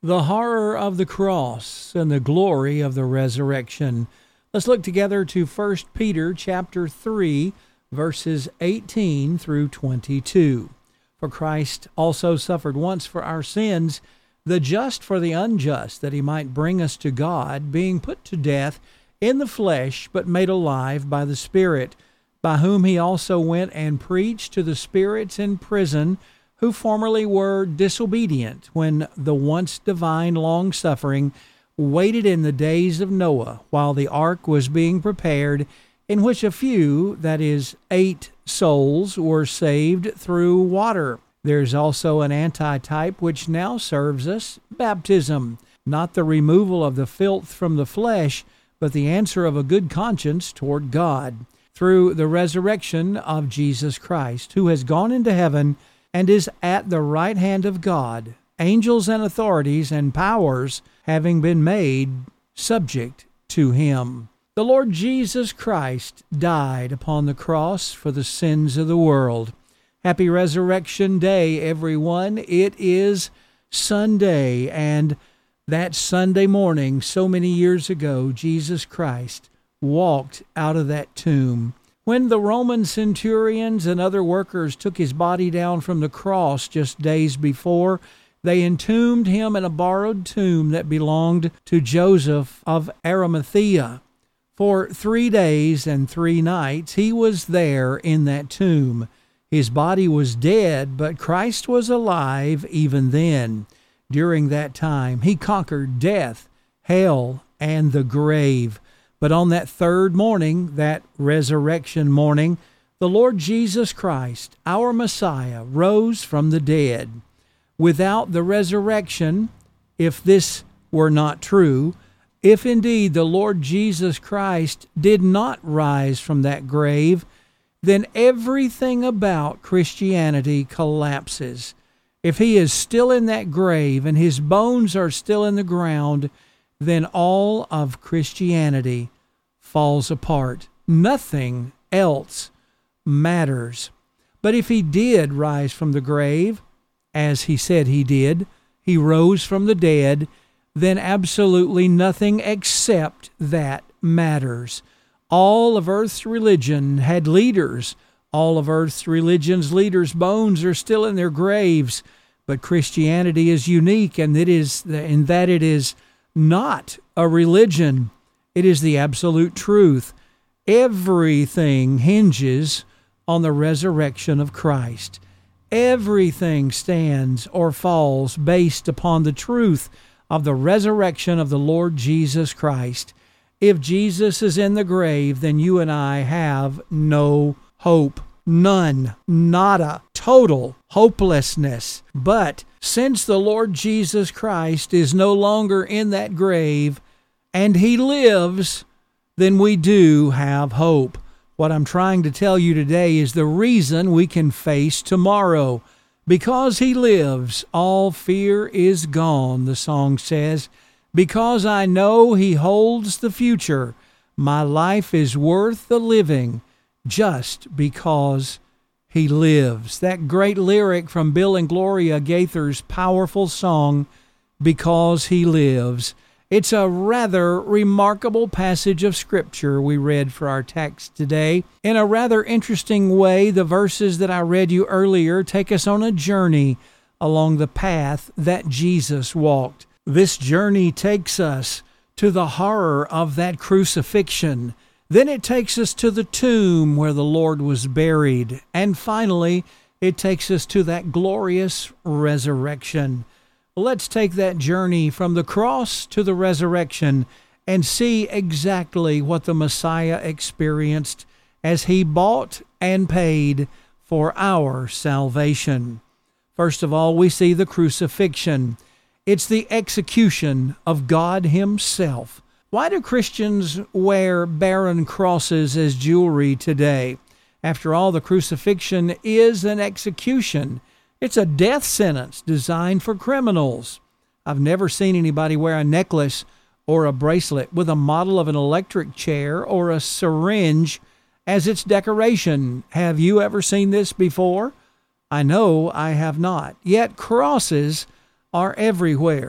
The horror of the cross and the glory of the resurrection. Let's look together to 1 Peter chapter 3, verses 18 through 22. For Christ also suffered once for our sins, the just for the unjust, that he might bring us to God, being put to death in the flesh, but made alive by the Spirit, by whom he also went and preached to the spirits in prison, who formerly were disobedient, when the once divine long-suffering waited in the days of Noah, while the ark was being prepared, in which a few, that is, 8 souls, were saved through water. There is also an antitype which now serves us, baptism, not the removal of the filth from the flesh, but the answer of a good conscience toward God, through the resurrection of Jesus Christ, who has gone into heaven and is at the right hand of God, angels and authorities and powers having been made subject to him. The Lord Jesus Christ died upon the cross for the sins of the world. Happy Resurrection Day, everyone. It is Sunday, and that Sunday morning, so many years ago, Jesus Christ walked out of that tomb. When the Roman centurions and other workers took his body down from the cross just days before, they entombed him in a borrowed tomb that belonged to Joseph of Arimathea. For 3 days and 3 nights he was there in that tomb. His body was dead, but Christ was alive even then. During that time, he conquered death, hell, and the grave. But on that third morning, that resurrection morning, the Lord Jesus Christ, our Messiah, rose from the dead. Without the resurrection, if this were not true, if indeed the Lord Jesus Christ did not rise from that grave, then everything about Christianity collapses. If he is still in that grave and his bones are still in the ground, then all of Christianity falls apart. Nothing else matters. But if he did rise from the grave, as he said he did, he rose from the dead, then absolutely nothing except that matters. All of earth's religion had leaders. All of earth's religion's leaders' bones are still in their graves. But Christianity is unique in that it is not a religion. It is the absolute truth. Everything hinges on the resurrection of Christ. Everything stands or falls based upon the truth of the resurrection of the Lord Jesus Christ. If Jesus is in the grave, then you and I have no hope. None. Nada. Total hopelessness. But since the Lord Jesus Christ is no longer in that grave and he lives, then we do have hope. What I'm trying to tell you today is the reason we can face tomorrow. Because he lives, all fear is gone, the song says. Because I know he holds the future, my life is worth the living just because he lives. That great lyric from Bill and Gloria Gaither's powerful song, Because He Lives. It's a rather remarkable passage of Scripture we read for our text today. In a rather interesting way, the verses that I read you earlier take us on a journey along the path that Jesus walked. This journey takes us to the horror of that crucifixion. Then it takes us to the tomb where the Lord was buried. And finally, it takes us to that glorious resurrection. Let's take that journey from the cross to the resurrection and see exactly what the Messiah experienced as he bought and paid for our salvation. First of all, we see the crucifixion. It's the execution of God himself. Why do Christians wear barren crosses as jewelry today? After all, the crucifixion is an execution. It's a death sentence designed for criminals. I've never seen anybody wear a necklace or a bracelet with a model of an electric chair or a syringe as its decoration. Have you ever seen this before? I know I have not. Yet crosses are everywhere.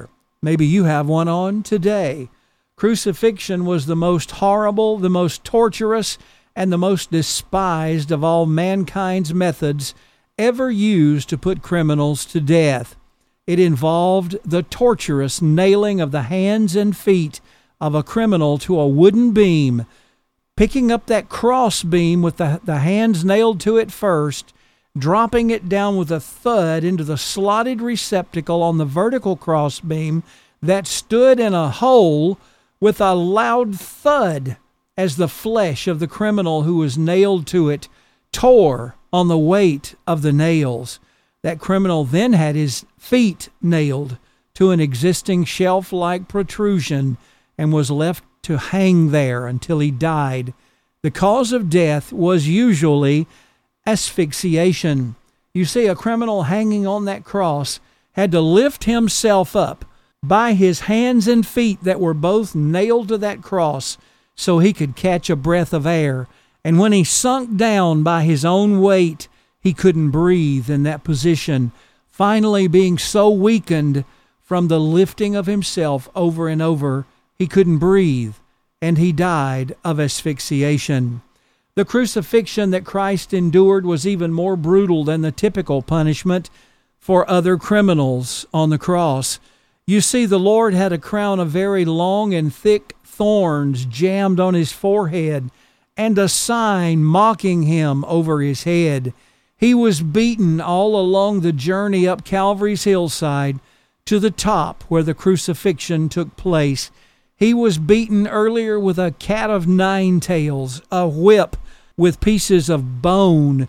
Maybe you have one on today. Crucifixion was the most horrible, the most torturous, and the most despised of all mankind's methods ever used to put criminals to death. It involved the torturous nailing of the hands and feet of a criminal to a wooden beam, picking up that cross beam with the hands nailed to it first, dropping it down with a thud into the slotted receptacle on the vertical cross beam that stood in a hole with a loud thud as the flesh of the criminal who was nailed to it tore on the weight of the nails. That criminal then had his feet nailed to an existing shelf-like protrusion and was left to hang there until he died. The cause of death was usually asphyxiation. You see, a criminal hanging on that cross had to lift himself up by his hands and feet that were both nailed to that cross so he could catch a breath of air. And when he sunk down by his own weight, he couldn't breathe in that position, finally being so weakened from the lifting of himself over and over, he couldn't breathe, and he died of asphyxiation. The crucifixion that Christ endured was even more brutal than the typical punishment for other criminals on the cross. You see, the Lord had a crown of very long and thick thorns jammed on his forehead and a sign mocking him over his head. He was beaten all along the journey up Calvary's hillside to the top where the crucifixion took place. He was beaten earlier with a cat of nine tails, a whip with pieces of bone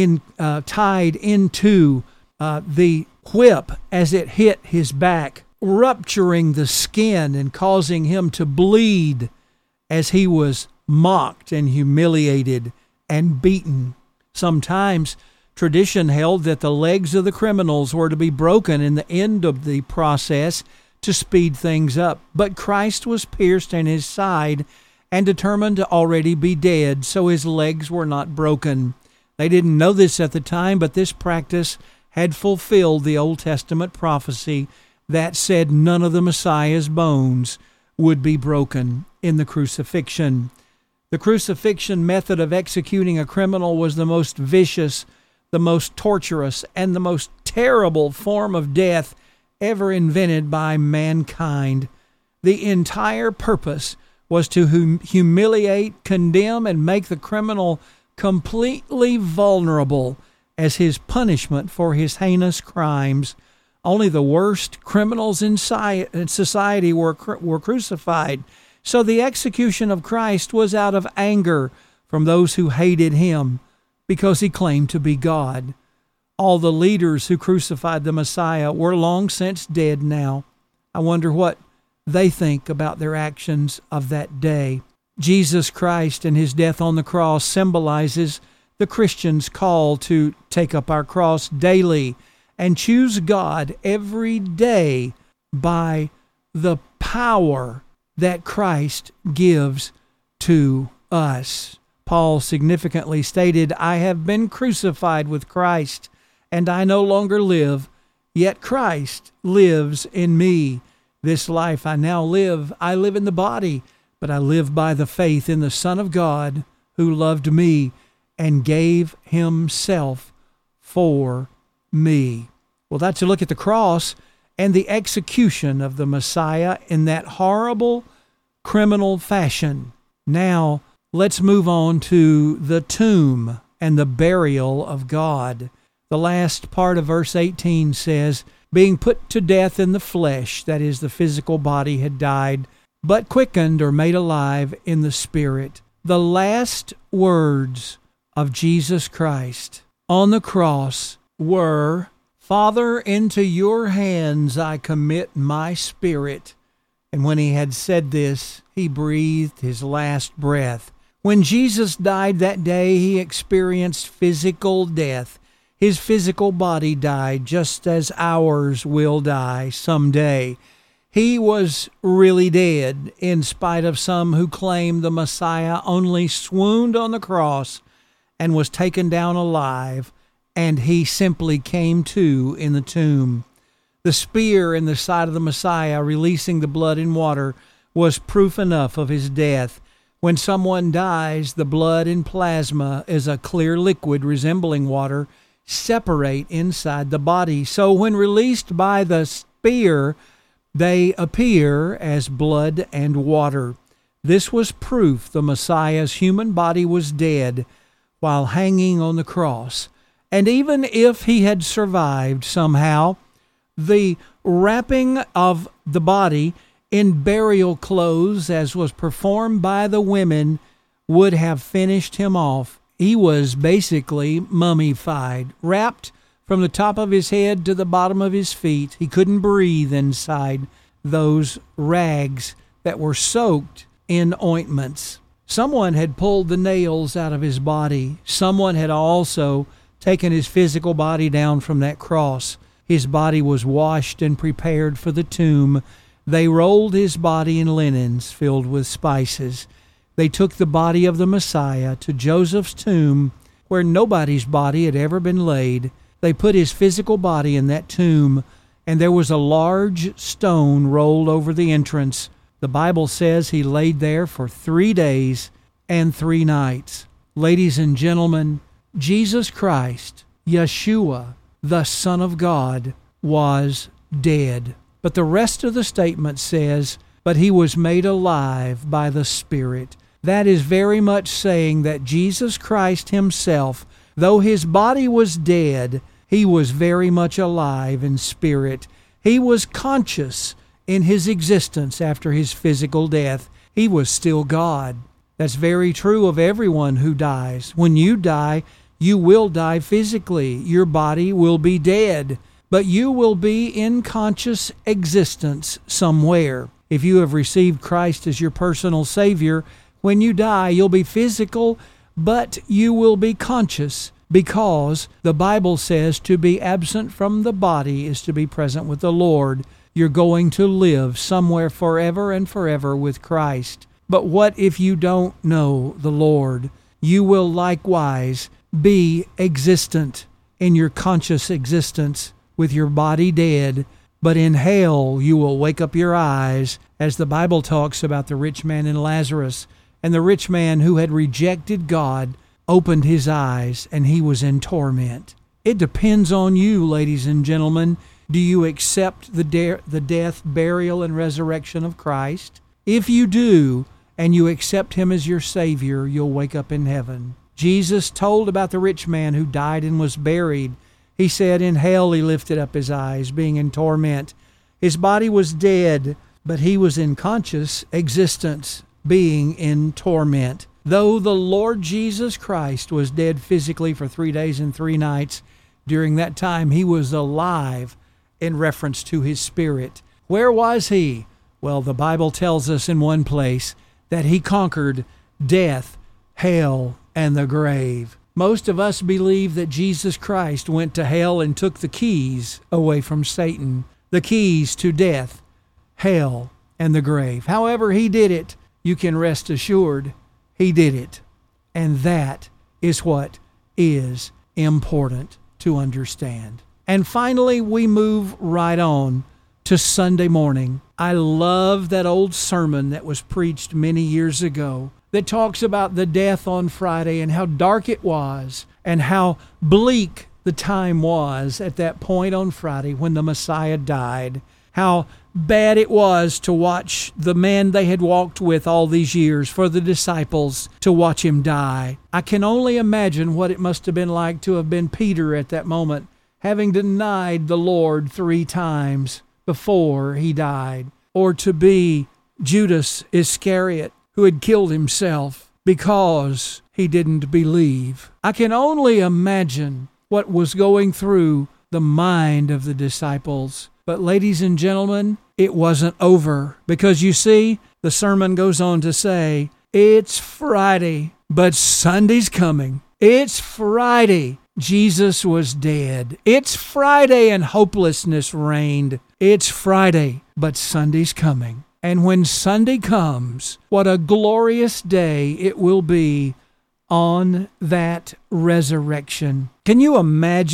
tied into the whip as it hit his back, rupturing the skin and causing him to bleed as he was mocked and humiliated and beaten. Sometimes tradition held that the legs of the criminals were to be broken in the end of the process to speed things up. But Christ was pierced in his side and determined to already be dead, so his legs were not broken. They didn't know this at the time, but this practice had fulfilled the Old Testament prophecy that said none of the Messiah's bones would be broken in the crucifixion. The crucifixion method of executing a criminal was the most vicious, the most torturous, and the most terrible form of death ever invented by mankind. The entire purpose was to humiliate, condemn, and make the criminal completely vulnerable as his punishment for his heinous crimes. Only the worst criminals in society were crucified. So the execution of Christ was out of anger from those who hated him because he claimed to be God. All the leaders who crucified the Messiah were long since dead now. I wonder what they think about their actions of that day. Jesus Christ and his death on the cross symbolizes the Christian's call to take up our cross daily and choose God every day by the power that Christ gives to us. Paul significantly stated, "I have been crucified with Christ, and I no longer live, yet Christ lives in me. This life I now live, I live in the body, but I live by the faith in the Son of God who loved me and gave himself for me." Well, that's a look at the cross and the execution of the Messiah in that horrible criminal fashion. Now, let's move on to the tomb and the burial of God. The last part of verse 18 says, "Being put to death in the flesh," that is, the physical body had died, "but quickened," or made alive, "in the spirit." The last words of Jesus Christ on the cross were, "Father, into your hands I commit my spirit." And when he had said this, he breathed his last breath. When Jesus died that day, he experienced physical death. His physical body died just as ours will die someday. He was really dead, in spite of some who claim the Messiah only swooned on the cross and was taken down alive, and he simply came to in the tomb. The spear in the side of the Messiah, releasing the blood and water, was proof enough of his death. When someone dies, the blood and plasma, as a clear liquid resembling water, separate inside the body. So when released by the spear, they appear as blood and water. This was proof the Messiah's human body was dead while hanging on the cross. And even if he had survived somehow, the wrapping of the body in burial clothes, as was performed by the women, would have finished him off. He was basically mummified, wrapped from the top of his head to the bottom of his feet. He couldn't breathe inside those rags that were soaked in ointments. Someone had pulled the nails out of his body. Someone had also taken his physical body down from that cross. His body was washed and prepared for the tomb. They rolled his body in linens filled with spices. They took the body of the Messiah to Joseph's tomb, where nobody's body had ever been laid. They put his physical body in that tomb, and there was a large stone rolled over the entrance. The Bible says he laid there for 3 days and 3 nights. Ladies and gentlemen, Jesus Christ, Yeshua, the Son of God, was dead. But the rest of the statement says, but he was made alive by the Spirit. That is very much saying that Jesus Christ himself, though his body was dead, he was very much alive in spirit. He was conscious in his existence after his physical death. He was still God. That's very true of everyone who dies. When you die, you will die physically. Your body will be dead, but you will be in conscious existence somewhere. If you have received Christ as your personal Savior, when you die, you'll be physical, but you will be conscious, because the Bible says to be absent from the body is to be present with the Lord. You're going to live somewhere forever and forever with Christ. But what if you don't know the Lord? You will likewise be existent in your conscious existence with your body dead, but in hell you will wake up your eyes, as the Bible talks about the rich man and Lazarus. And the rich man who had rejected God opened his eyes, and he was in torment. It depends on you, ladies and gentlemen. Do you accept the death, burial, and resurrection of Christ? If you do, and you accept him as your Savior, you'll wake up in heaven. Jesus told about the rich man who died and was buried. He said in hell he lifted up his eyes, being in torment. His body was dead, but he was in conscious existence, being in torment. Though the Lord Jesus Christ was dead physically for 3 days and 3 nights, during that time he was alive in reference to his spirit. Where was he? Well, the Bible tells us in one place that he conquered death, hell, and the grave. Most of us believe that Jesus Christ went to hell and took the keys away from Satan, the keys to death, hell, and the grave. However he did it, you can rest assured he did it. And that is what is important to understand. And finally, we move right on to Sunday morning. I love that old sermon that was preached many years ago that talks about the death on Friday and how dark it was and how bleak the time was at that point on Friday when the Messiah died. How bad it was to watch the man they had walked with all these years, for the disciples to watch him die. I can only imagine what it must have been like to have been Peter at that moment, having denied the Lord 3 times before he died, or to be Judas Iscariot, who had killed himself because he didn't believe. I can only imagine what was going through the mind of the disciples. But ladies and gentlemen, it wasn't over, because you see, the sermon goes on to say, it's Friday, but Sunday's coming. It's Friday. Jesus was dead. It's Friday and hopelessness reigned. It's Friday, but Sunday's coming. And when Sunday comes, what a glorious day it will be on that resurrection. Can you imagine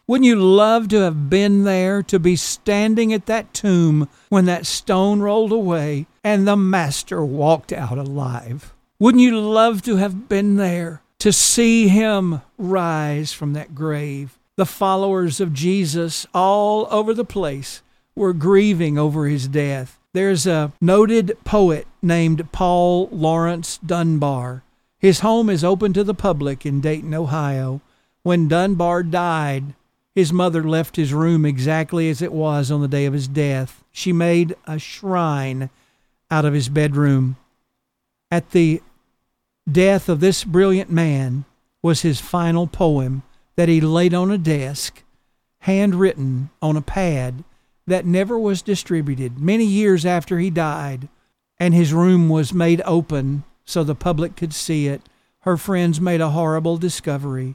Wouldn't you love to have been there, to be standing at that tomb when that stone rolled away and the Master walked out alive? Wouldn't you love to have been there, to see him rise from that grave? The followers of Jesus all over the place were grieving over his death. There's a noted poet named Paul Laurence Dunbar. His home is open to the public in Dayton, Ohio. When Dunbar died, his mother left his room exactly as it was on the day of his death. She made a shrine out of his bedroom. At the death of this brilliant man was his final poem that he laid on a desk, handwritten on a pad that never was distributed. Many years after he died, and his room was made open so the public could see it, her friends made a horrible discovery.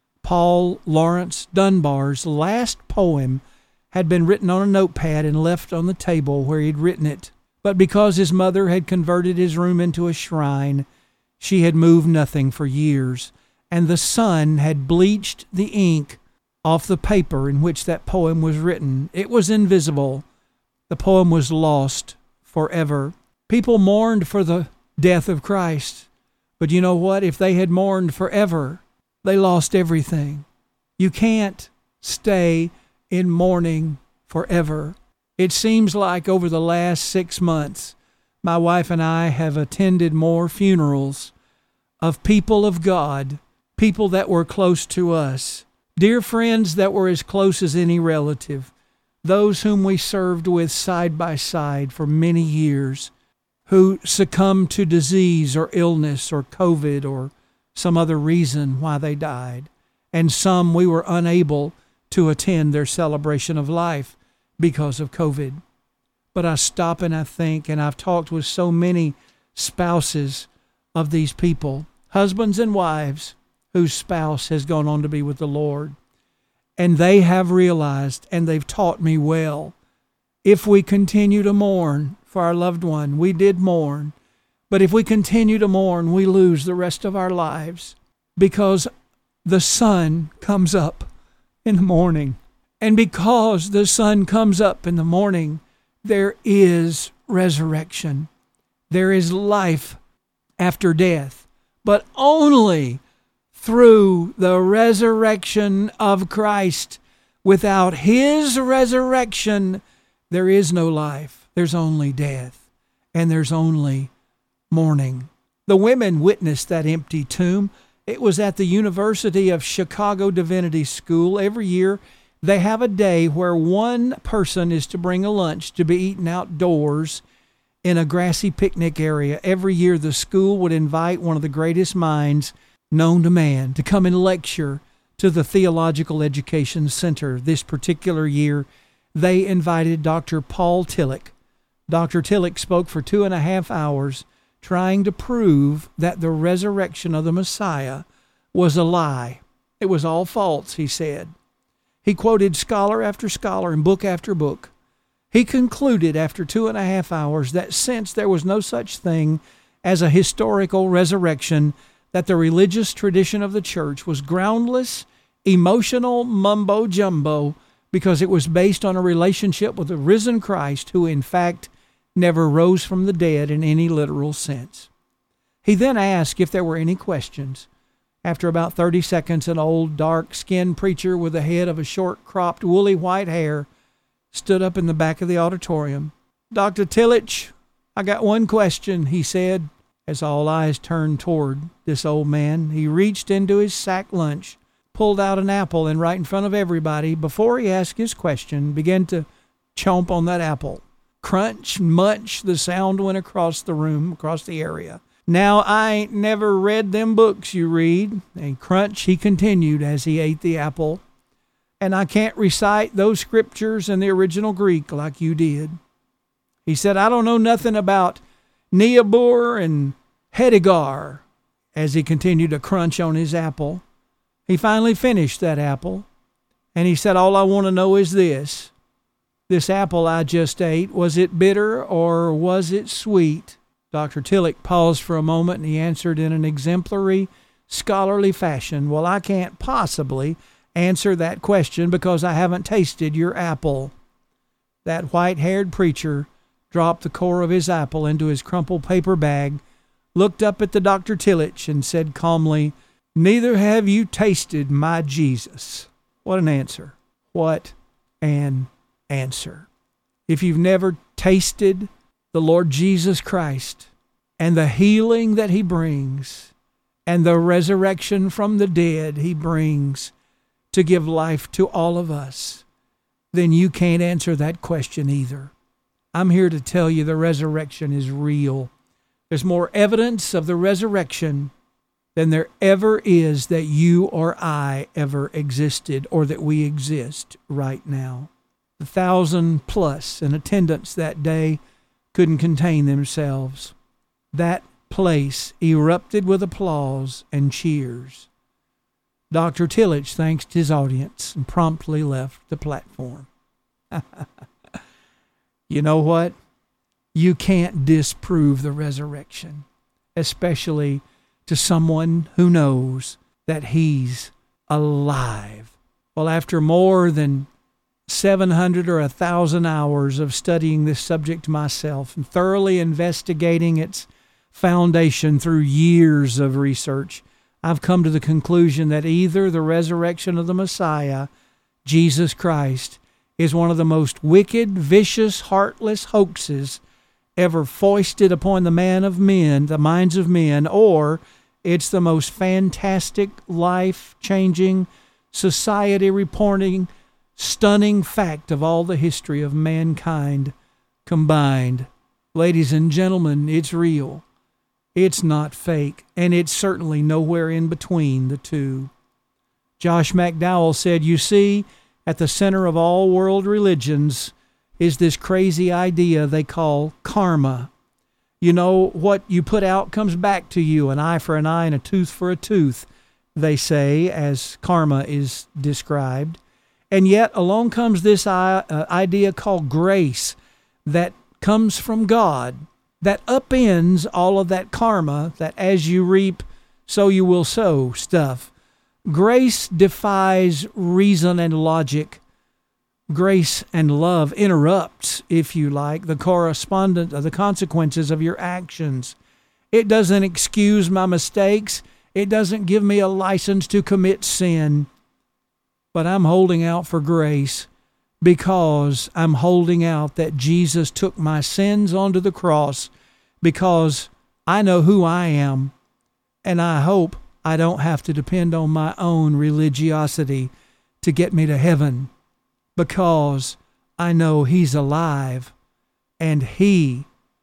Paul Laurence Dunbar's last poem had been written on a notepad and left on the table where he'd written it. But because his mother had converted his room into a shrine, she had moved nothing for years, and the sun had bleached the ink off the paper in which that poem was written. It was invisible. The poem was lost forever. People mourned for the death of Christ, but you know what? If they had mourned forever, they lost everything. You can't stay in mourning forever. It seems like over the last 6 months, my wife and I have attended more funerals of people of God, people that were close to us, dear friends that were as close as any relative, those whom we served with side by side for many years, who succumbed to disease or illness or COVID or some other reason why they died. And some we were unable to attend their celebration of life because of COVID. But I stop and I think, and I've talked with so many spouses of these people, husbands and wives whose spouse has gone on to be with the Lord. And they have realized, and they've taught me well, if we continue to mourn for our loved one, we did mourn, but if we continue to mourn, we lose the rest of our lives, because the sun comes up in the morning. And because the sun comes up in the morning, there is resurrection. There is life after death, but only through the resurrection of Christ. Without his resurrection, there is no life. There's only death, and there's only mourning. The women witnessed that empty tomb. It was at the University of Chicago Divinity School. Every year, they have a day where one person is to bring a lunch to be eaten outdoors in a grassy picnic area. Every year, the school would invite one of the greatest minds known to man to come and lecture to the Theological Education Center. This particular year, they invited Dr. Paul Tillich. Dr. Tillich spoke for 2.5 hours trying to prove that the resurrection of the Messiah was a lie. It was all false, he said. He quoted scholar after scholar and book after book. He concluded after 2.5 hours that since there was no such thing as a historical resurrection, that the religious tradition of the church was groundless, emotional mumbo-jumbo, because it was based on a relationship with the risen Christ, who in fact never rose from the dead in any literal sense. He then asked if there were any questions. After about 30 seconds, an old, dark-skinned preacher with the head of a short-cropped, woolly white hair stood up in the back of the auditorium. "Dr. Tillich, I got one question," he said. As all eyes turned toward this old man, he reached into his sack lunch, pulled out an apple, and right in front of everybody, before he asked his question, began to chomp on that apple. Crunch, munch, the sound went across the room, across the area. "Now, I ain't never read them books you read." And crunch, he continued as he ate the apple. "And I can't recite those scriptures in the original Greek like you did." He said, "I don't know nothing about Neabur and Hedegar," as he continued to crunch on his apple. He finally finished that apple, and he said, "All I want to know is this. This apple I just ate, was it bitter or was it sweet?" Dr. Tillich paused for a moment, and he answered in an exemplary, scholarly fashion, "Well, I can't possibly answer that question because I haven't tasted your apple." That white-haired preacher dropped the core of his apple into his crumpled paper bag, looked up at the Dr. Tillich, and said calmly, "Neither have you tasted my Jesus." What an answer. What an answer. If you've never tasted the Lord Jesus Christ and the healing that he brings and the resurrection from the dead he brings to give life to all of us, then you can't answer that question either. I'm here to tell you the resurrection is real. There's more evidence of the resurrection than there ever is that you or I ever existed or that we exist right now. The 1,000+ in attendance that day couldn't contain themselves. That place erupted with applause and cheers. Dr. Tillich thanked his audience and promptly left the platform. You know what? You can't disprove the resurrection, especially to someone who knows that he's alive. Well, after more than 700 or 1,000 hours of studying this subject myself and thoroughly investigating its foundation through years of research, I've come to the conclusion that either the resurrection of the Messiah, Jesus Christ, is one of the most wicked, vicious, heartless hoaxes ever foisted upon the minds of men, or it's the most fantastic, life-changing, society-reporting, stunning fact of all the history of mankind combined. Ladies and gentlemen, it's real. It's not fake, and it's certainly nowhere in between the two. Josh McDowell said, "You see, at the center of all world religions is this crazy idea they call karma. You know, what you put out comes back to you, an eye for an eye and a tooth for a tooth," they say, as karma is described. And yet along comes this idea called grace that comes from God, that upends all of that karma, that as you reap, so you will sow stuff. Grace defies reason and logic. Grace and love interrupts, if you like, the consequences of your actions. It doesn't excuse my mistakes. It doesn't give me a license to commit sin. But I'm holding out for grace because I'm holding out that Jesus took my sins onto the cross, because I know who I am, and I hope I don't have to depend on my own religiosity to get me to heaven, because I know he's alive, and he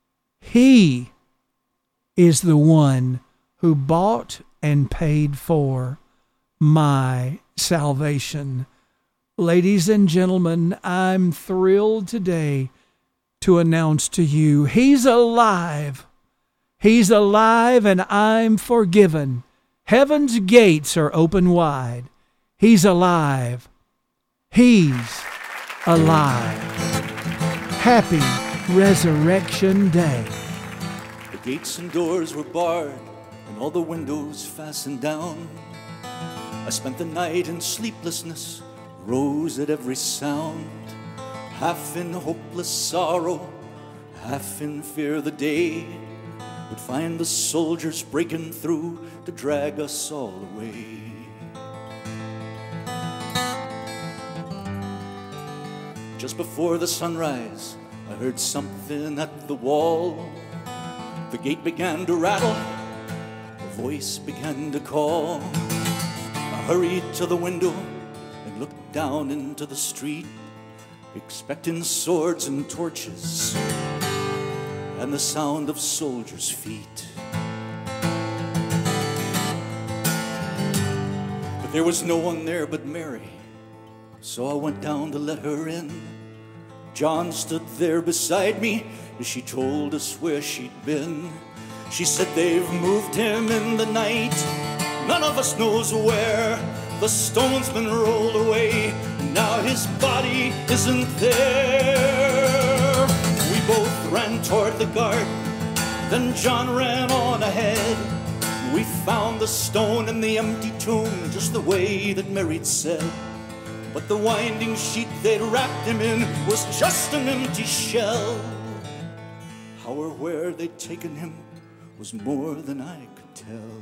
is the one who bought and paid for my salvation. Ladies and gentlemen, I'm thrilled today to announce to you, he's alive. He's alive, and I'm forgiven. Heaven's gates are open wide. He's alive. He's alive. Happy Resurrection Day. The gates and doors were barred and all the windows fastened down. I spent the night in sleeplessness, rose at every sound, half in hopeless sorrow, half in fear the day would find the soldiers breaking through to drag us all away. Just before the sunrise, I heard something at the wall. The gate began to rattle, a voice began to call. I hurried to the window and looked down into the street, expecting swords and torches and the sound of soldiers' feet. But there was no one there but Mary, so I went down to let her in. John stood there beside me as she told us where she'd been. She said, "They've moved him in the night, none of us knows where. The stone's been rolled away, and now his body isn't there." We both ran toward the garden, then John ran on ahead. We found the stone in the empty tomb, just the way that Mary'd said. But the winding sheet they'd wrapped him in was just an empty shell. How or where they'd taken him was more than I could tell.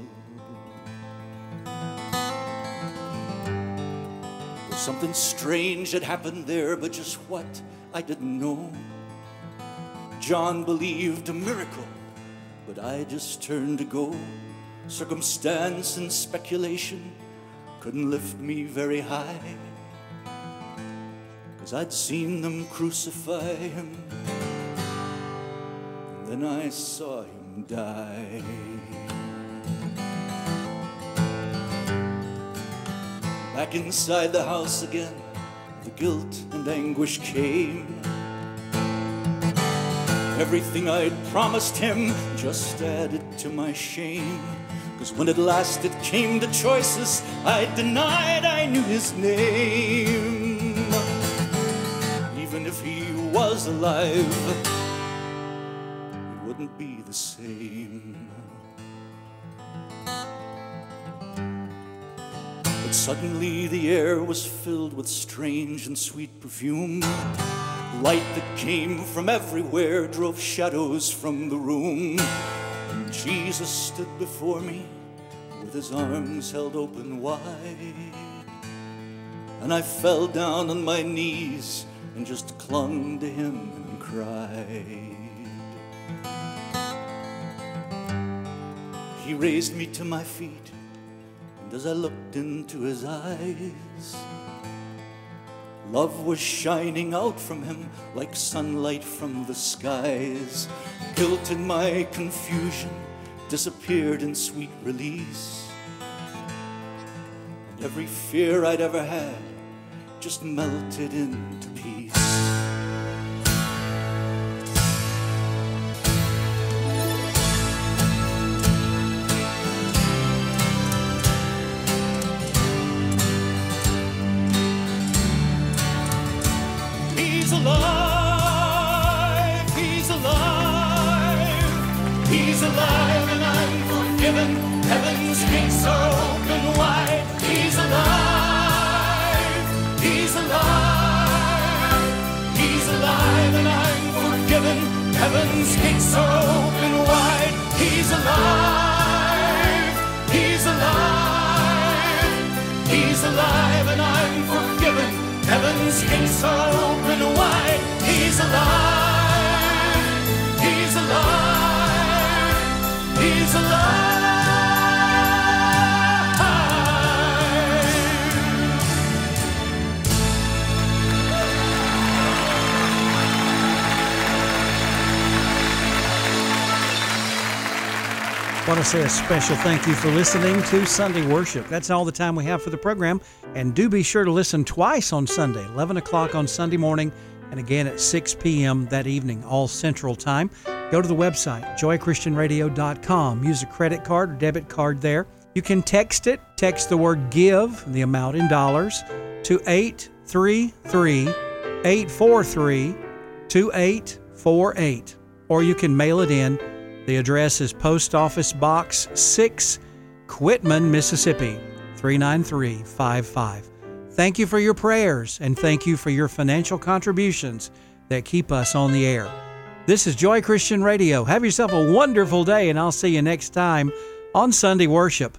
There's something strange had happened there, but just what, I didn't know. John believed a miracle, but I just turned to go. Circumstance and speculation couldn't lift me very high, 'cause I'd seen them crucify him, and then I saw him die. Back inside the house again, the guilt and anguish came. Everything I'd promised him just added to my shame. 'Cause when at last it came to choices, I denied I knew his name. Even if he was alive, it wouldn't be the same. But suddenly the air was filled with strange and sweet perfume. Light that came from everywhere drove shadows from the room. And Jesus stood before me with his arms held open wide. And I fell down on my knees and just clung to him and cried. He raised me to my feet, and as I looked into his eyes, love was shining out from him like sunlight from the skies. Guilt and my confusion disappeared in sweet release. And every fear I'd ever had just melted into peace. He's alive, he's alive, he's alive, and I'm forgiven. Heaven's gates are open wide. He's alive, he's alive, he's alive, and I'm forgiven. Heaven's gates are open wide. He's alive, he's alive, he's alive, and I'm forgiven. Heaven's gates are open wide. He's alive, he's alive, he's alive. I want to say a special thank you for listening to Sunday Worship. That's all the time we have for the program. And do be sure to listen twice on Sunday, 11 o'clock on Sunday morning, and again at 6 p.m. that evening, all Central Time. Go to the website, joychristianradio.com. Use a credit card or debit card there. You can text it. Text the word GIVE, the amount in dollars, to 833-843-2848. Or you can mail it in. The address is Post Office Box 6, Quitman, Mississippi, 39355. Thank you for your prayers, and thank you for your financial contributions that keep us on the air. This is Joy Christian Radio. Have yourself a wonderful day, and I'll see you next time on Sunday Worship.